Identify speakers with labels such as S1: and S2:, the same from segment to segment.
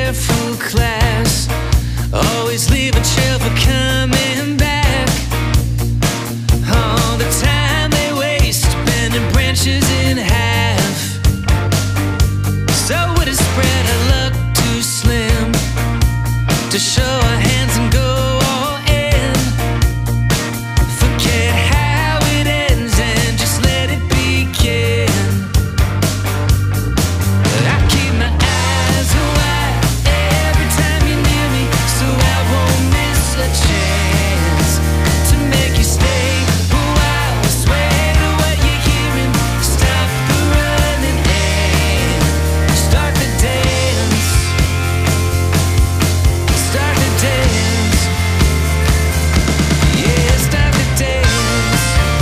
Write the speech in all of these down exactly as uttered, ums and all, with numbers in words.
S1: careful class. Always leave a trail for coming back. All the time they waste bending branches in half. So would it spread our luck too slim to show our hands and go all in? Forget how it ends and just let it begin. I keep my eyes wide every time you're near me, so I won't miss a chance to make you stay a while. Swear to what you're hearing, stop the running and start the dance. Start the dance. Yeah, start the dance.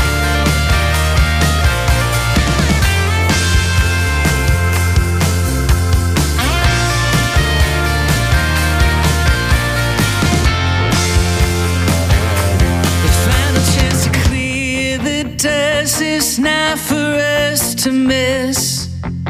S1: The final chance to clear the dust is not for us to miss.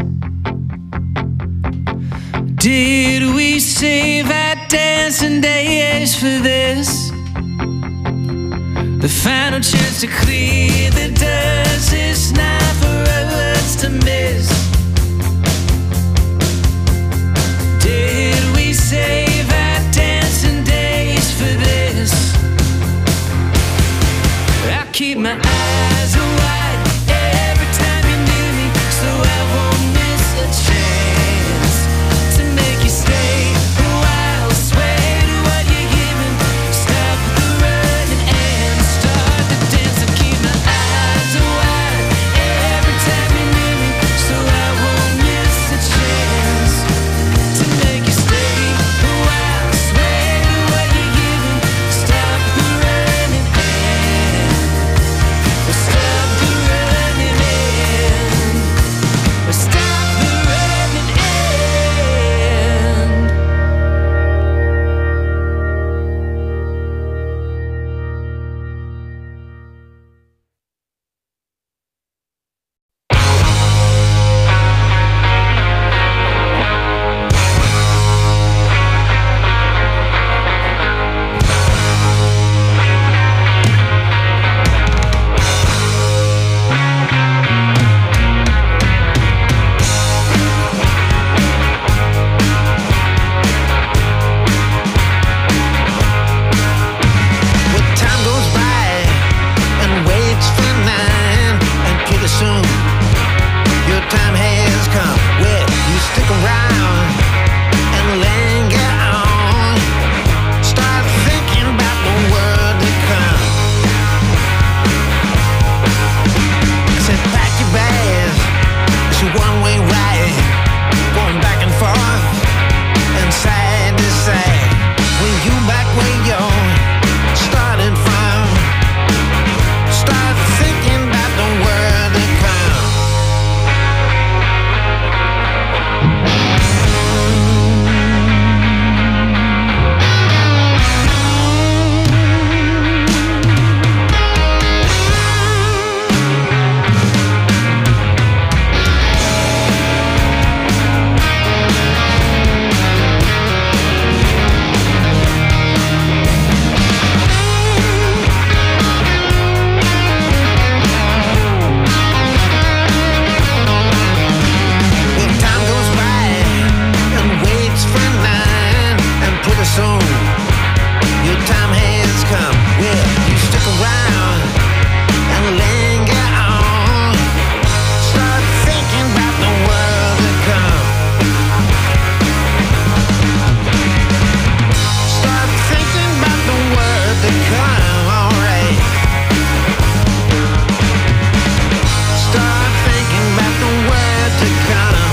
S1: Did we save our dancing days for this? The final chance to clear the dust is not for us to miss. Did we save our dancing days for this? I keep my eyes wide every time you're near me, so I won't miss a chance to make you stay a while. Swear to what you're hearing, stop the running and start the dance. I keep my eyes wide every time you're near me, so I won't miss a chance to make you stay a while. Swear to what you're hearing, stop the running and stop the running and stop the running and. Well, time goes by and waits for nine, and pretty soon your time has come. Well, you stick around and linger on. Start thinking about the world to come. I said, pack your bags. It's a one-way ride, going back and forth and side to side. When you back where you're starting from, start thinking about the world to come. Well, time goes by and waits for nine, and pretty soon your time has come. Well, you stick around and linger on. Start thinking about the world to come. Start thinking about the world to come. All right. Start thinking about the world to come.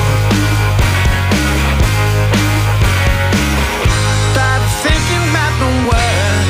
S1: Start thinking about the world.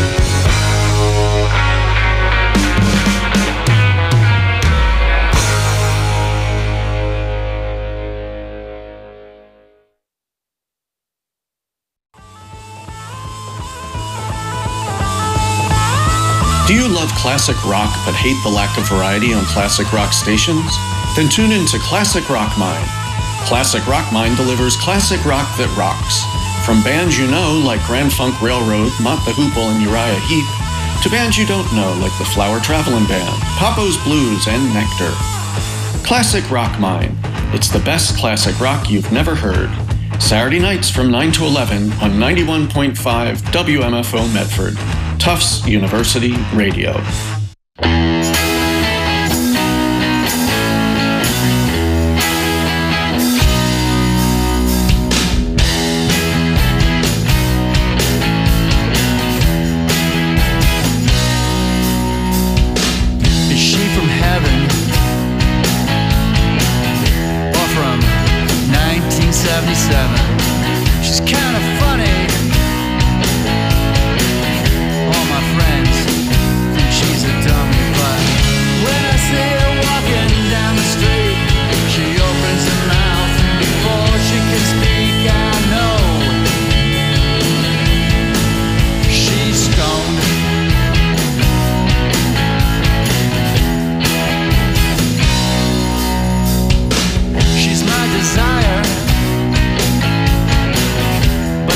S2: Do you love classic rock but hate the lack of variety on classic rock stations? Then tune in to Classic Rock Mind. Classic Rock Mind delivers classic rock that rocks. From bands you know, like Grand Funk Railroad, Mott the Hoople, and Uriah Heep, to bands you don't know, like the Flower Traveling Band, Papo's Blues, and Nectar. Classic Rock Mine. It's the best classic rock you've never heard. Saturday nights from nine to eleven on ninety-one point five W M F O Medford, Tufts University Radio.
S3: She's kind of funny. All my friends think she's a dummy, but when I see her walking down the street, she opens her mouth, and before she can speak, I know she's stoned. She's my desire,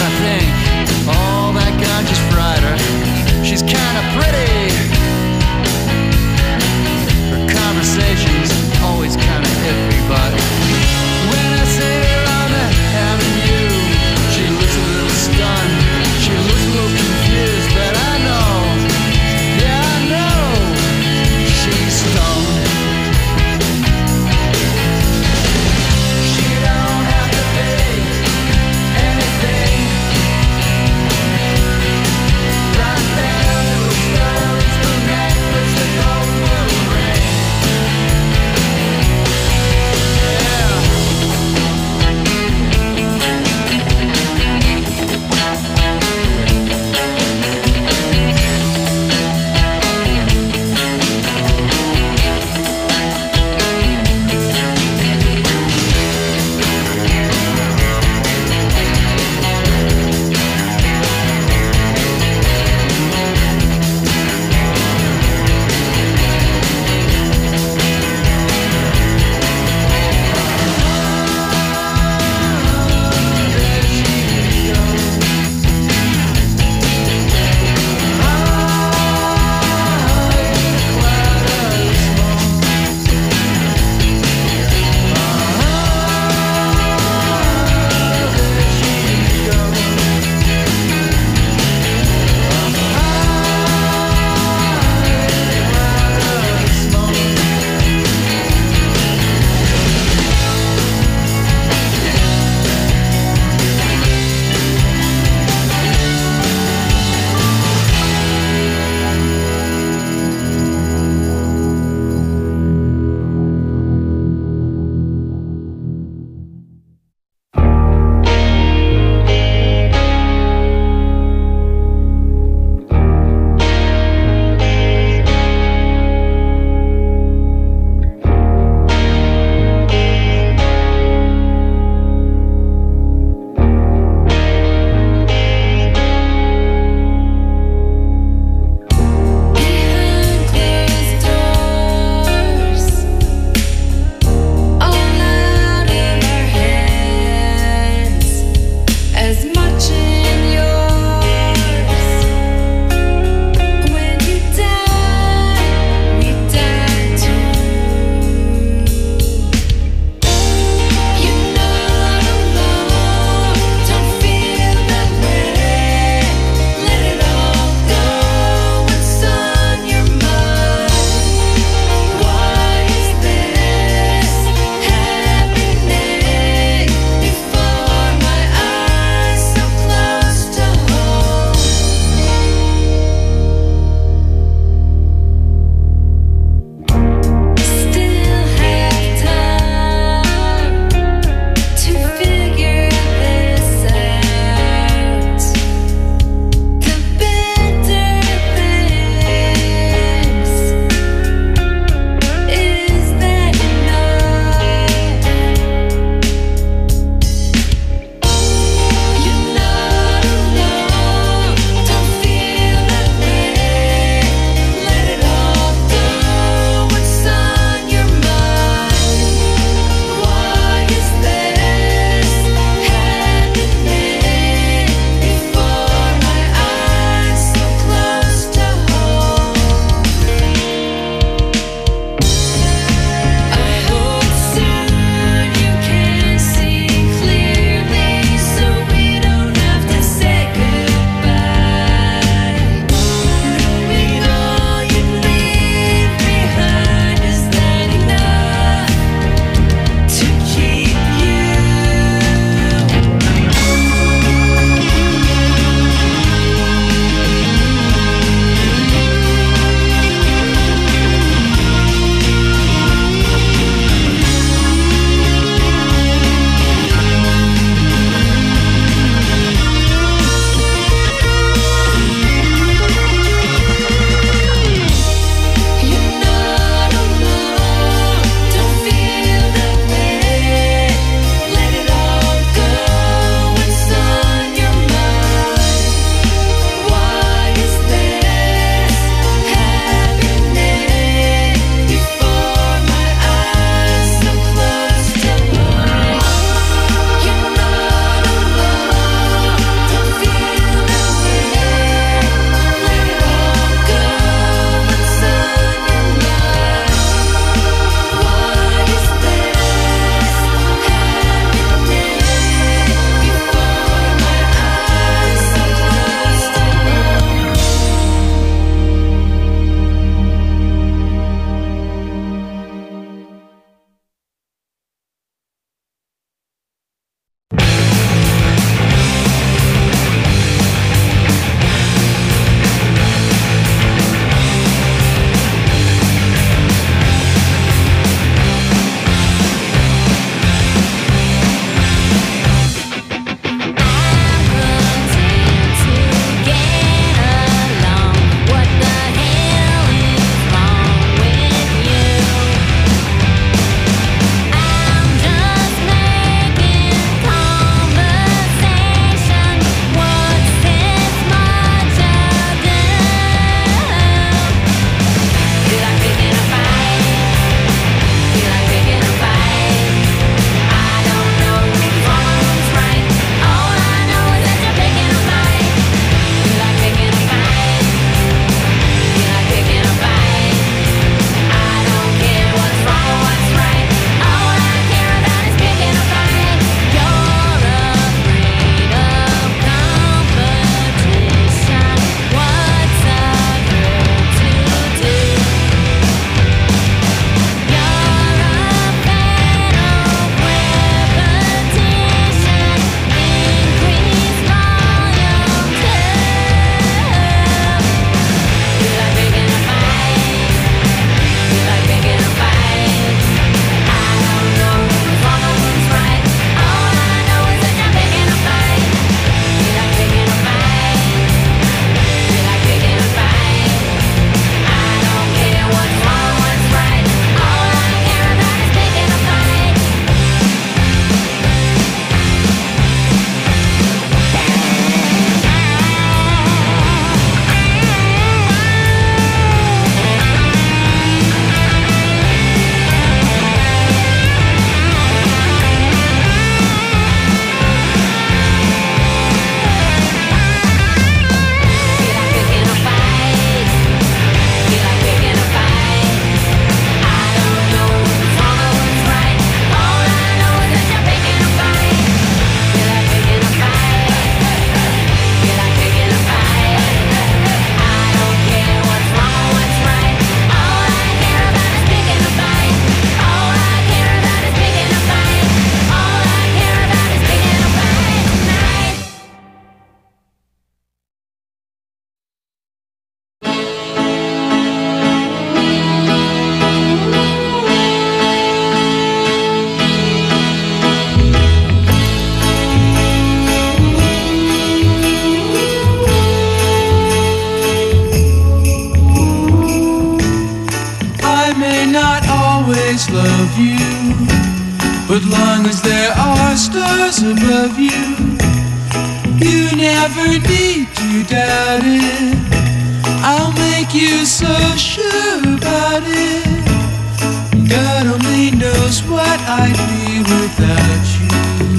S3: must love you, but long as there are stars above you, you never need to doubt it. I'll make you so sure about it. God only knows what I'd be without you.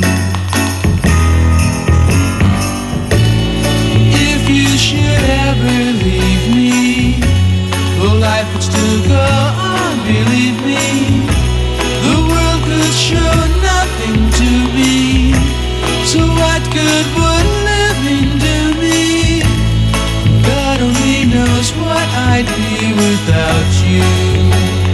S3: If you should ever leave me, well, life would still go on, believe me. The world could show nothing to me, so what good would living do me? God only knows what I'd be without you.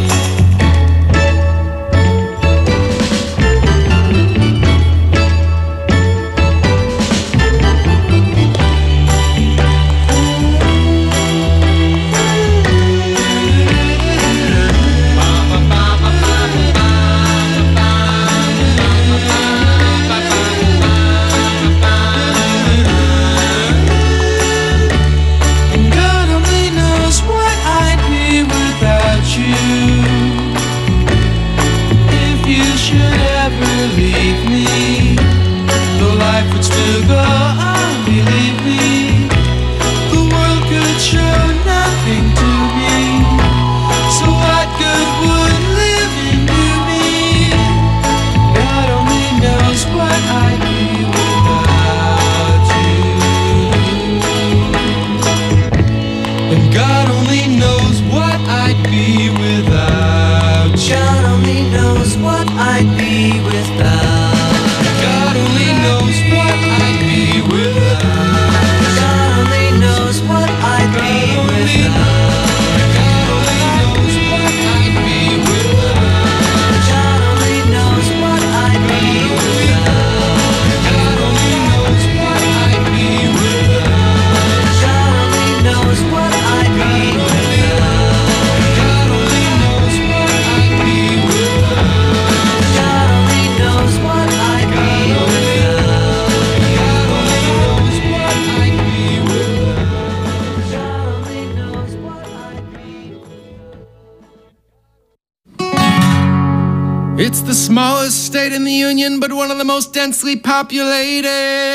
S4: It's the smallest state in the Union, but one of the most densely populated.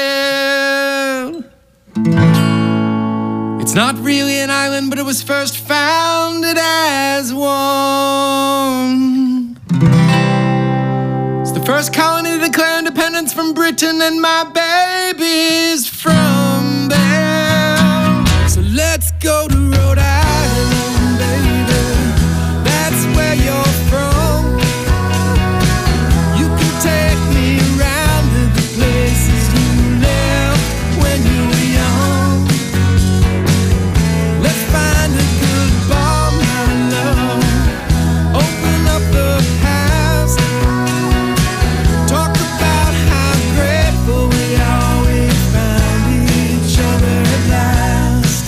S4: It's not really an island, but it was first founded as one. It's the first colony to declare independence from Britain, and my baby's from there. So let's go to Rhode Island, baby. That's where you're from. Take me around to the places you lived when you were young. Let's find a good bar, my love. Open up the past. Talk about how grateful we always found each other at last.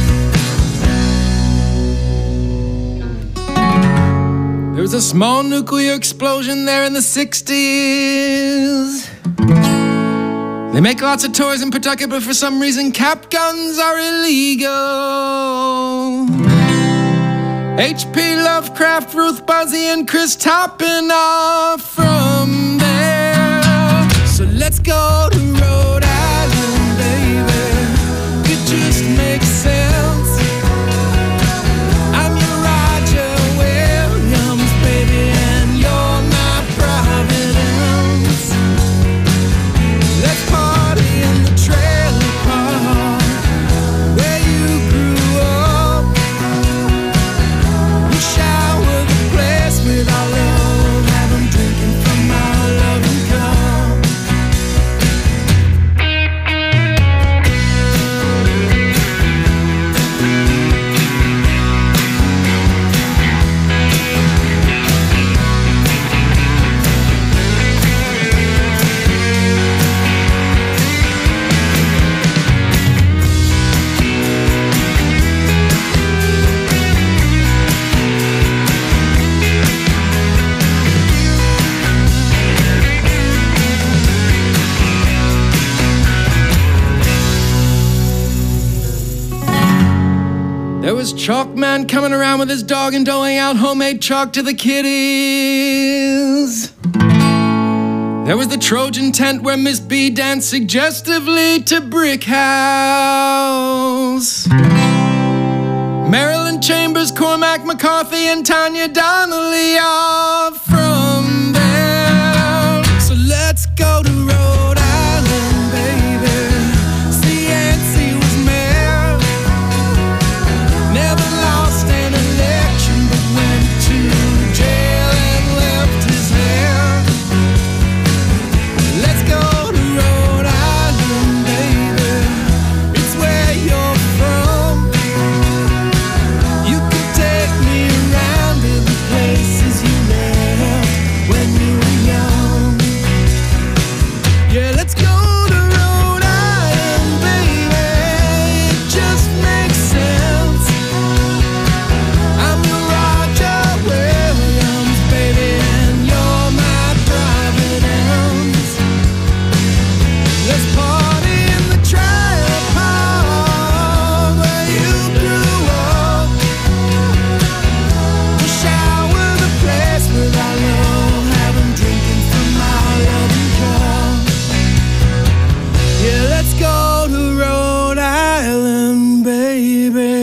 S4: There was a small nuclear explosion there in the sixties. They make lots of toys in Pawtucket, but for some reason cap guns are illegal. H P Lovecraft, Ruth Buzzy, and Chris Toppin are from there. So let's go to Rhode Island, baby. It just makes sense. I'm your Roger Williams, baby, and you're my Providence. Let's party in the trailer park where you grew up. We shower the place with our love, have 'em drinking from our loving cup. There was Chalkman coming around with his dog and doling out homemade chalk to the kiddies. There was the Trojan tent where Miss B danced suggestively to Brick House. Marilyn Chambers, Cormac McCarthy, and Tanya Donnelly are from there. So let's go to Rhode Island, baby. See, Yancey was mayor. Never lost an election, but went to jail and left his hair. Let's go to Rhode Island, baby. It's where you're from. You can take me around to the places you left when you were young. Yeah, let's go to Rhode Island, baby. It just makes sense. I'm your Roger Williams, baby, and you're my private ends. Let's party in the Trial Park where you grew up. We'll shower the place with our love, have 'em drinking from our loving cup. Yeah, let's go to Rhode Island, baby.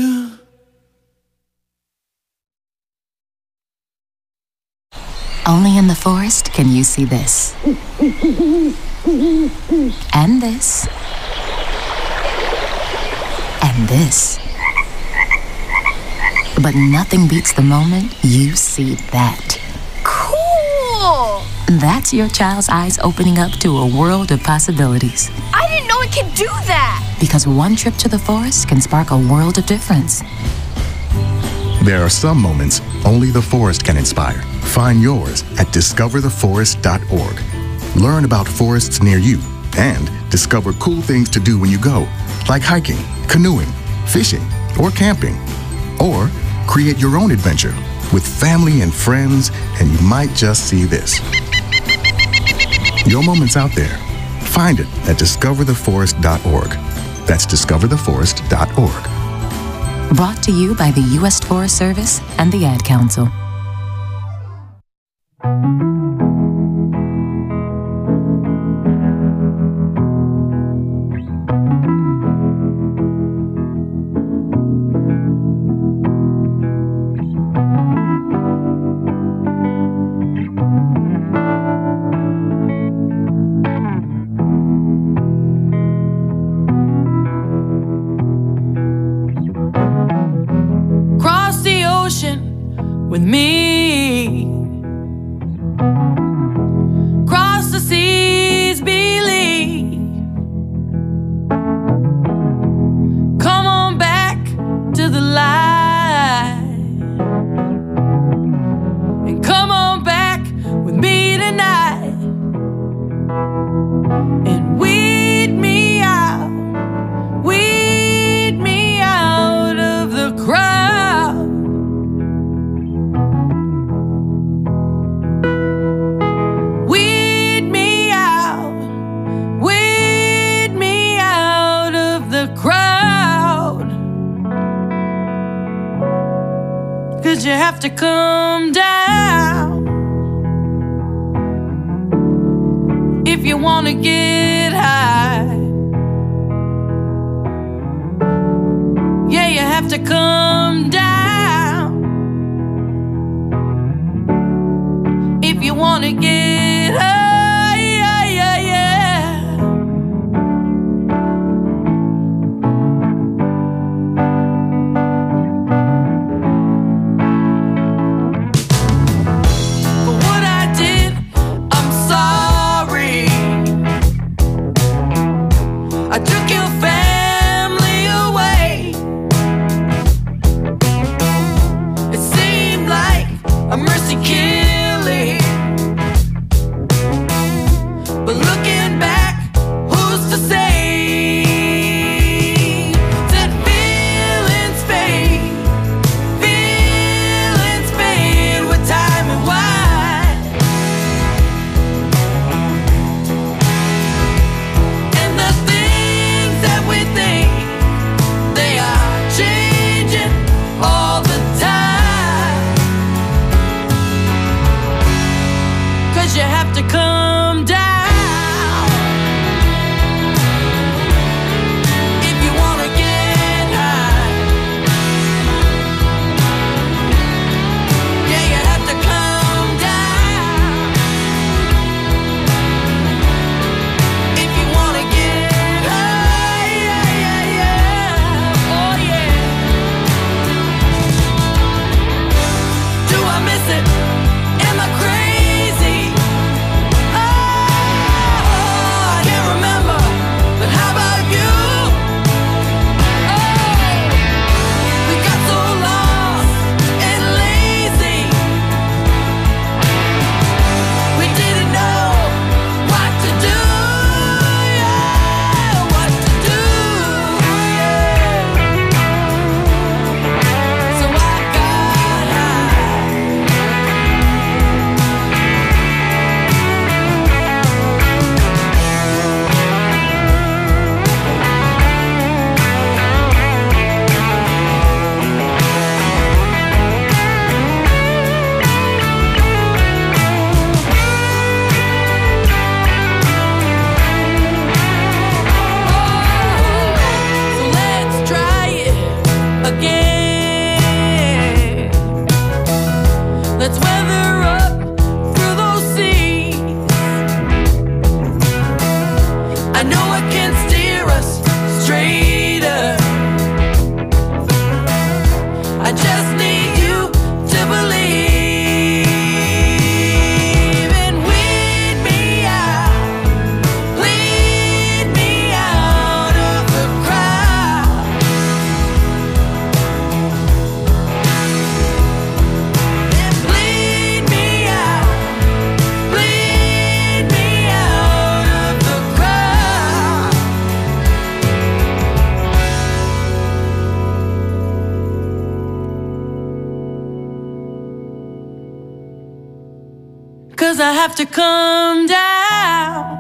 S5: Only in the forest can you see this. And this. And this. But nothing beats the moment you see that.
S6: Cool!
S5: That's your child's eyes opening up to a world of possibilities.
S6: I didn't know it could do that!
S5: Because one trip to the forest can spark a world of difference.
S7: There are some moments only the forest can inspire. Find yours at discover the forest dot org. Learn about forests near you and discover cool things to do when you go, like hiking, canoeing, fishing, or camping. Or create your own adventure with family and friends, and you might just see this. Your moment's out there. Find it at discover the forest dot org. That's discover the forest dot org.
S5: Brought to you by the U S Forest Service and the Ad Council.
S1: Cross the ocean with me. Cross the seas, believe. Come on back to the light. And come on back with me tonight. And weed me out. Weed me out of the crowd. Weed me out. Weed me out of the crowd. 'Cause you have to come down if you wanna get high. Yeah, you have to come down if you wanna get high. Yeah, yeah, yeah. For what I did, I'm sorry. I took your family away. It seemed like a mercy killing. But looking back, who's to say that feelings fade? Feelings fade with time and wine. And the things
S3: have to come down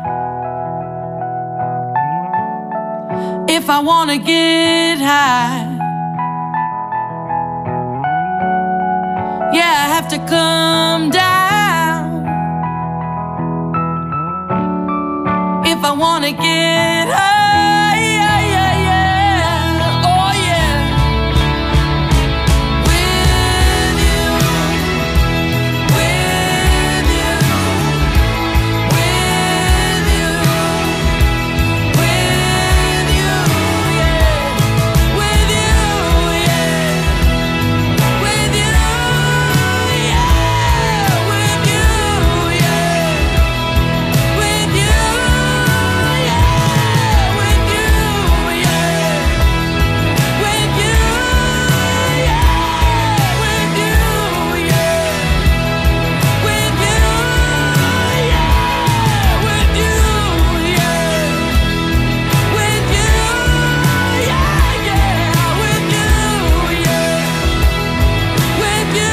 S3: if I wanna get high. Yeah, I have to come down if I wanna get high. Yeah, yeah, yeah. Oh yeah. With you, with you, with you, with you, yeah. With you, yeah. With you, yeah. With you, yeah. With you, yeah. With you, yeah. With you, yeah. With you, yeah. With you, yeah. With you, yeah. With you, yeah, yeah. With you, yeah. With you,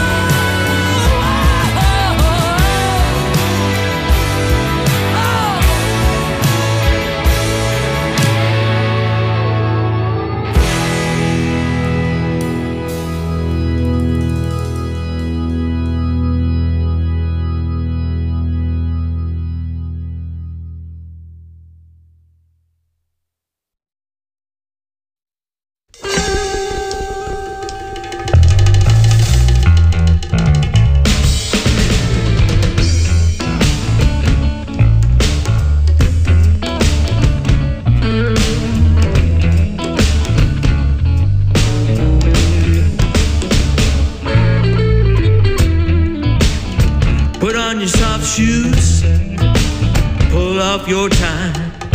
S1: Put on your soft shoes, pull off your tie,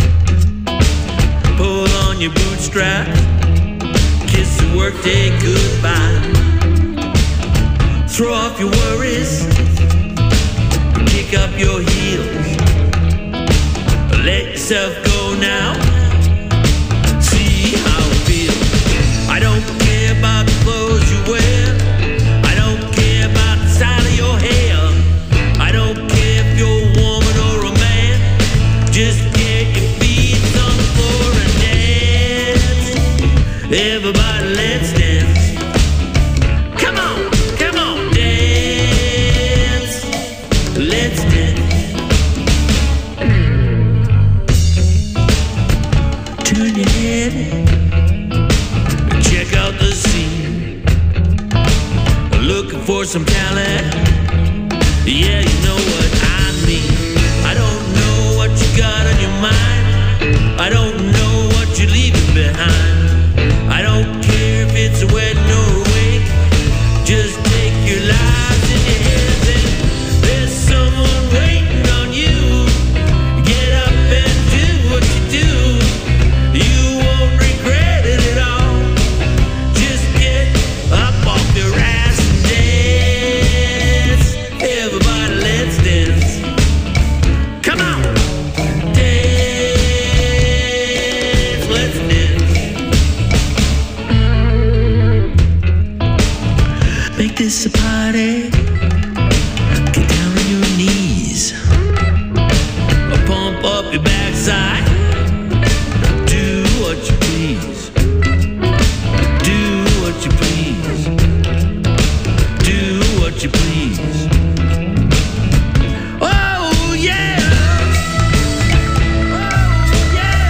S1: pull on your bootstrap, kiss the workday goodbye. Throw off your worries, kick up your heels, let yourself go now, see how it feels. I don't care about the clothes you wear, I don't care about the style of your hair, I don't care if you're a woman or a man, just get your feet on the floor and dance. Everybody, let's dance. Come on, come on, dance. Let's dance. Turn your head, check out the scene. Looking for some talent. Yeah, you know what I mean. I don't know what you got on your mind, I don't know what you're leaving behind. I don't care if it's a wedding or a wake, just take your lives in your hands and there's someone waiting on you. Get up and do what you do, you won't regret it at all. Just get up off your ass and dance. Everybody, let's dance. Come on, dance, let's dance. Make this a party. Get down on your knees, pump up your backside. Do what you please, do what you please, do what you please. Oh yeah, oh yeah.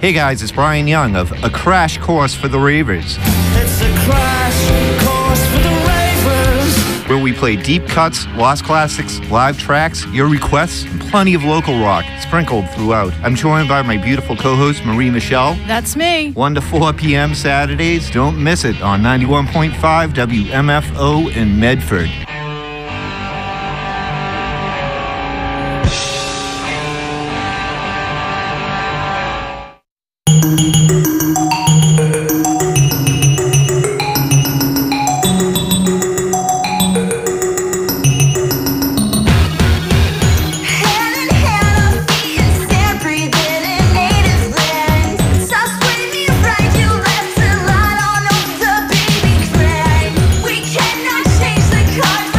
S8: Hey guys, it's Brian Young of A Crash Course for the Ravers.
S1: It's a crash course for the ravers.
S8: Where we play deep cuts, lost classics, live tracks, your requests, and plenty of local rock sprinkled throughout. I'm joined by my beautiful co-host, Marie Michelle.
S9: That's me.
S8: one to four p.m. Saturdays. Don't miss it on ninety-one point five W M F O in Medford.
S1: We cannot change the cards.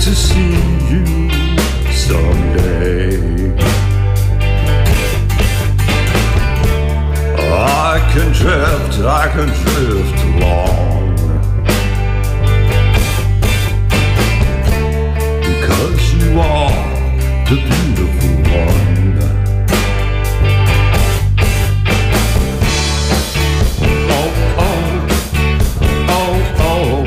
S9: to see you someday. I can drift, I can drift along, because you are the beautiful one. Oh, oh, oh, oh,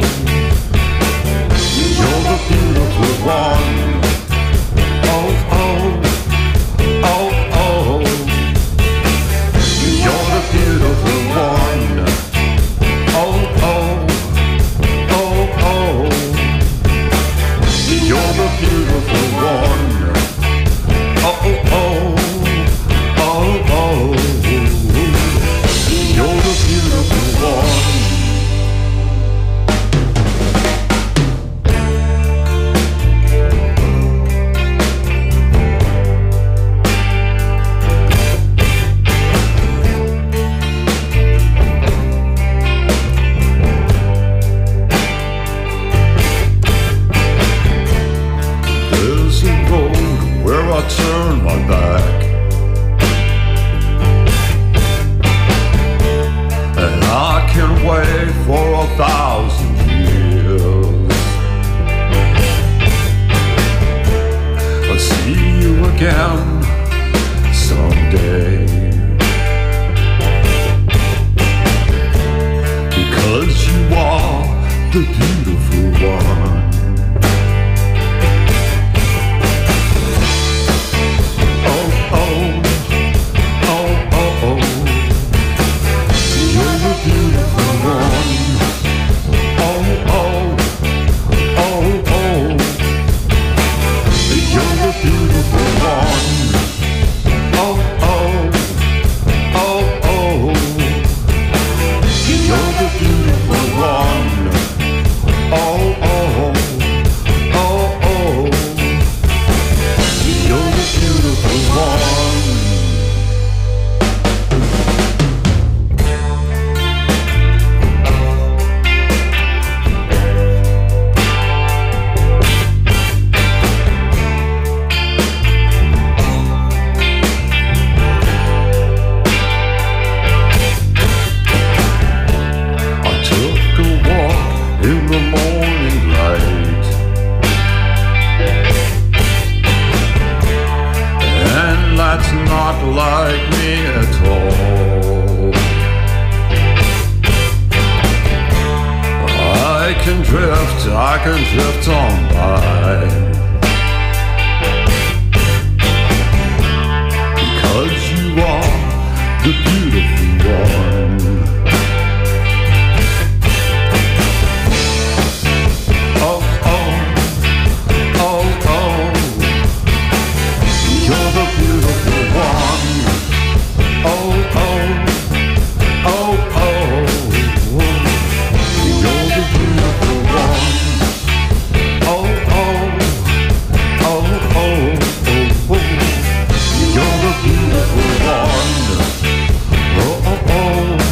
S9: you're the beautiful one. Oh, oh, oh, oh, you're the beautiful one. Oh, oh, oh, oh, you're the beautiful one. Oh, oh, oh, oh, you're the beautiful one. There's a road where I turn my back, and I can wait for a thousand years. I'll see you again someday, because you are the beautiful one. Like me at all. I can drift, I can drift on by, because you are the beautiful one. Oh, oh, oh, oh, you're the beautiful one. Oh, oh, oh, oh, you're the beautiful one. Oh, oh, oh, oh, oh, you're the beautiful one. Oh, oh, oh.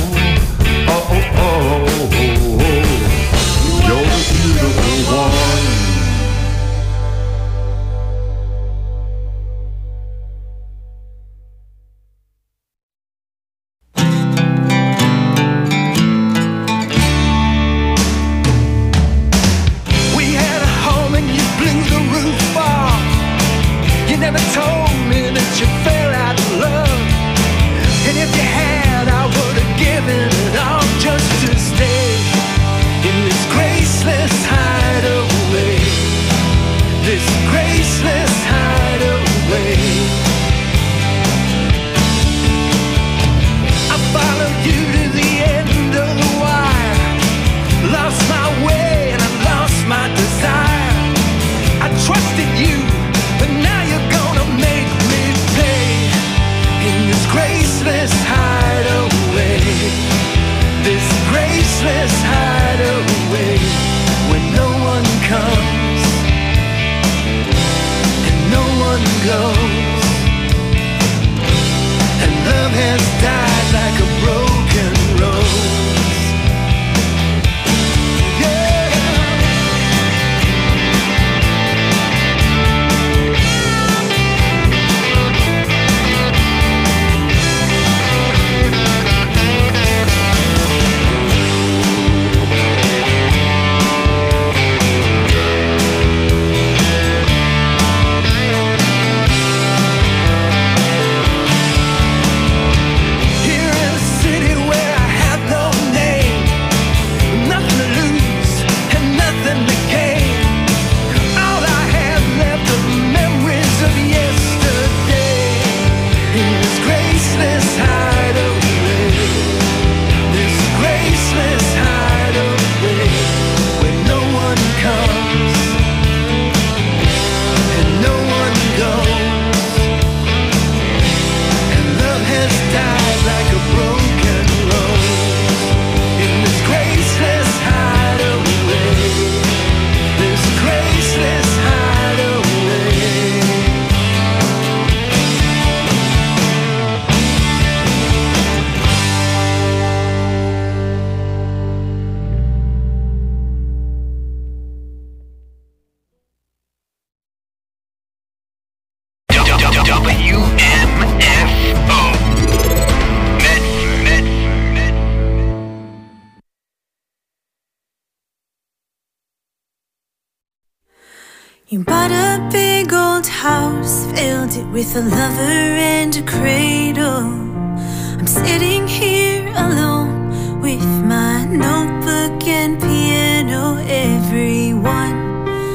S10: You bought a big old house, filled it with a lover and a cradle. I'm sitting here alone with my notebook and piano. Everyone